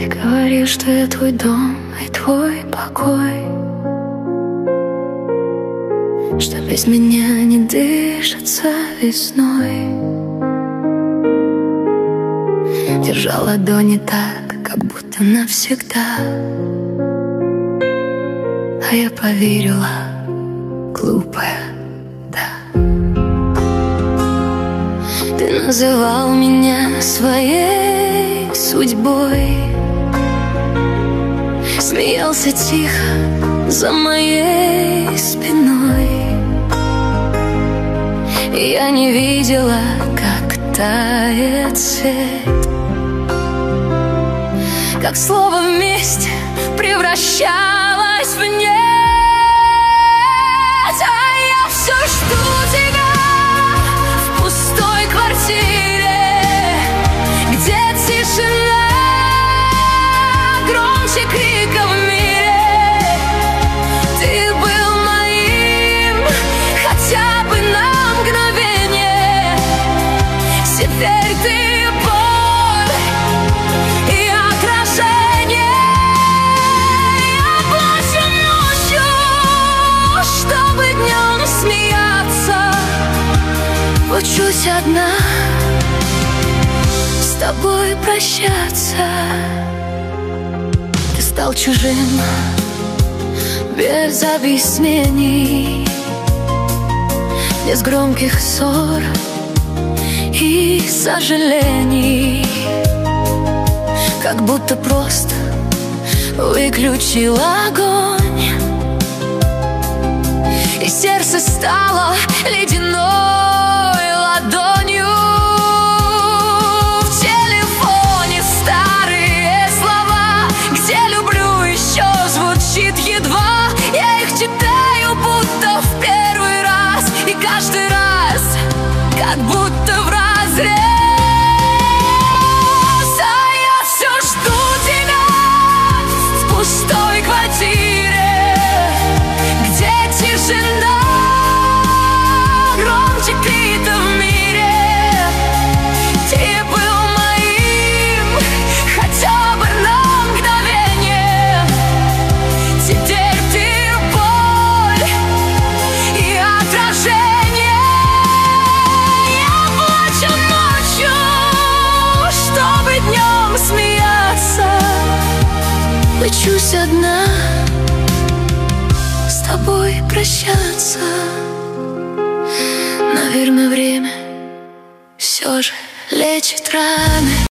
Ты говоришь, что я твой дом и твой покой, что без меня не дышится весной. Держа ладони так, как будто навсегда, а я поверила, глупая, да. Ты называл меня своей судьбой, смеялся тихо за моей спиной. И я не видела, как тает свет, как слово вместе превращалось в нет. А я все жду тебя в пустой квартире, где тишина громче крика в мире. Ты был моим хотя бы на мгновение. Теперь ты боль и отражение. Я плачу ночью, чтобы днем смеяться. Учусь одна с тобой прощаться. Ты стал чужим без объяснений, без громких ссор и сожалений, как будто просто выключил огонь, и сердце стало ледяной ладонью. В телефоне старые слова, где люблю еще звучит едва. Я их читаю будто в первый раз, и каждый раз как будто в разрез. А я все жду тебя в пустой квартире, где тишина громче крика в мире. Ты был моим хотя бы на мгновение. Теперь ты боль и отражение. Я плачу ночью, чтобы днем смеяться. Учусь одна с тобой прощаться. Наверное, время все же лечит раны.